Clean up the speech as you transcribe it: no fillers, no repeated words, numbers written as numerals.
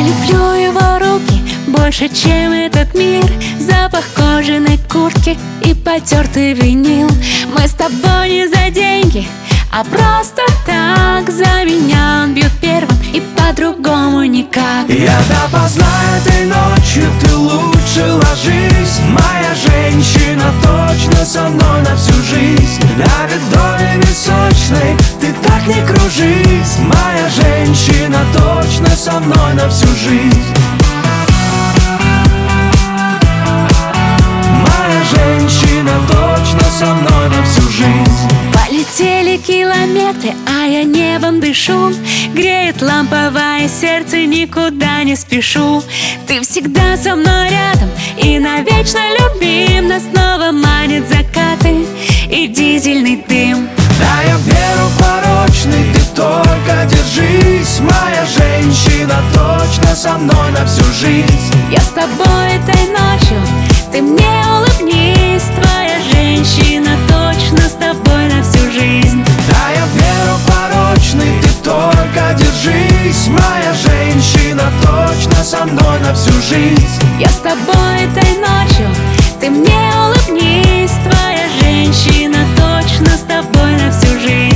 люблю его руки больше, чем этот мир. Запах кожаной куртки и потертый винил. Мы с тобой не за деньги, а просто так. За меня он бьет первым и по-другому никак. Я допоздна этой ночью, ты лучше ложись. Моя женщина точно со мной на всю жизнь. Дарит в доме височной, ты так не кружись. Моя женщина точно со мной на всю жизнь. Моя женщина точно со мной на всю жизнь. Полетели километры, а я небом дышу. Греет ламповое сердце, никуда не спешу. Ты всегда со мной рядом и навечно любим. Нас снова манит закаты и дизельный дым. Да, я в меру порочный, ты только держись. Моя женщина точно со мной на всю жизнь. Я с тобой этой ночью, ты мне улыбнись. Твоя женщина точно с тобой на всю жизнь. Да, я в меру порочный, ты только держись. Моя женщина точно со мной на всю жизнь. Я с тобой этой ночью, ты мне улыбнись. Твоя женщина точно с тобой на всю жизнь.